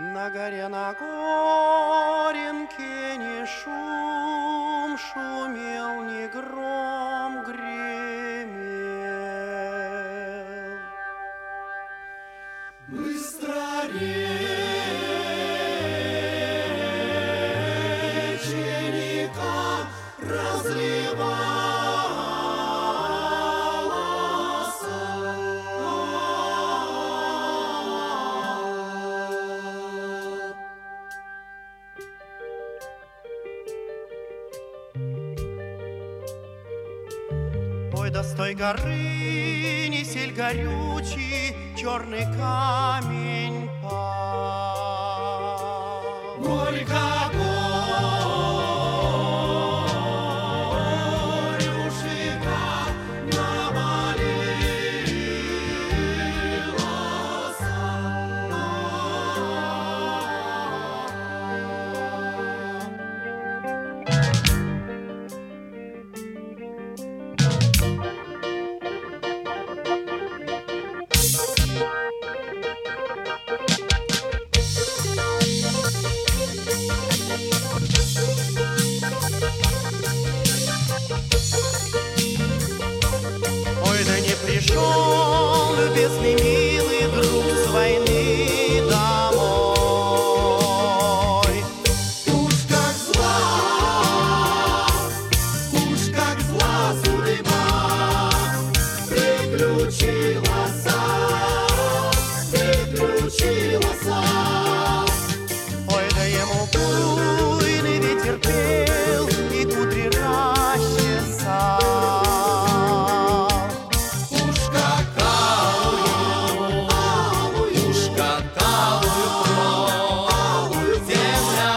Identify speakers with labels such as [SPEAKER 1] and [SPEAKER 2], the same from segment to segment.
[SPEAKER 1] На горе на горенке ни шум шумел, ни гром гремел.
[SPEAKER 2] Быстро реченька разливалась.
[SPEAKER 1] Ой, да с той горы несель горючий черный камень пал.
[SPEAKER 2] Горько горюшка
[SPEAKER 1] Ой, да не пришел любезный милый друг с войны домой.
[SPEAKER 2] уж как зла судьба приключилась.
[SPEAKER 1] Ой, да ему буйный ветер пел и кудри расчесал.
[SPEAKER 2] Уж какалую земля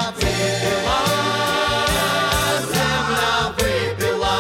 [SPEAKER 2] выпила.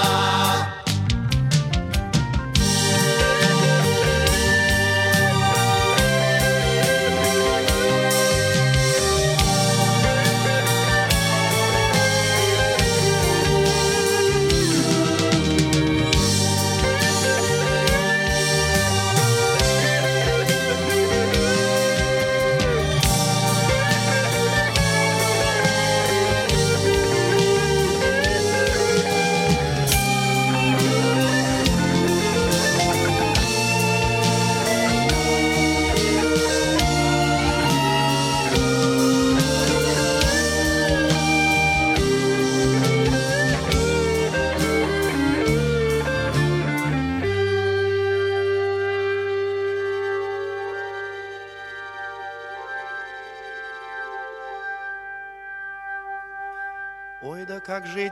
[SPEAKER 1] Ой, да как же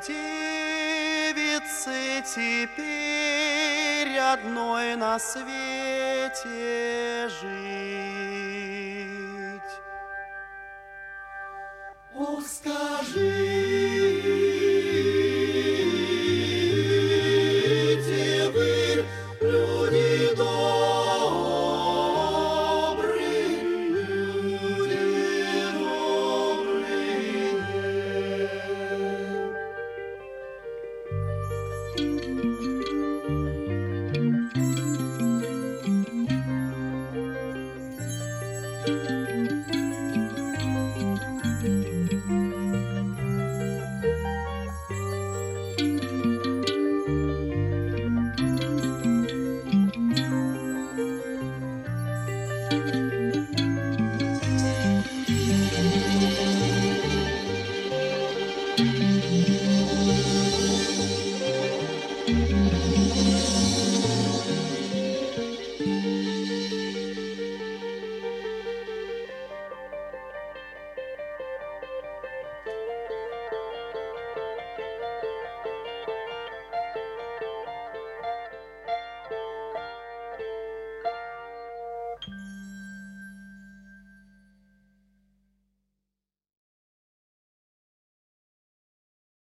[SPEAKER 1] девице теперь одной на свете жить?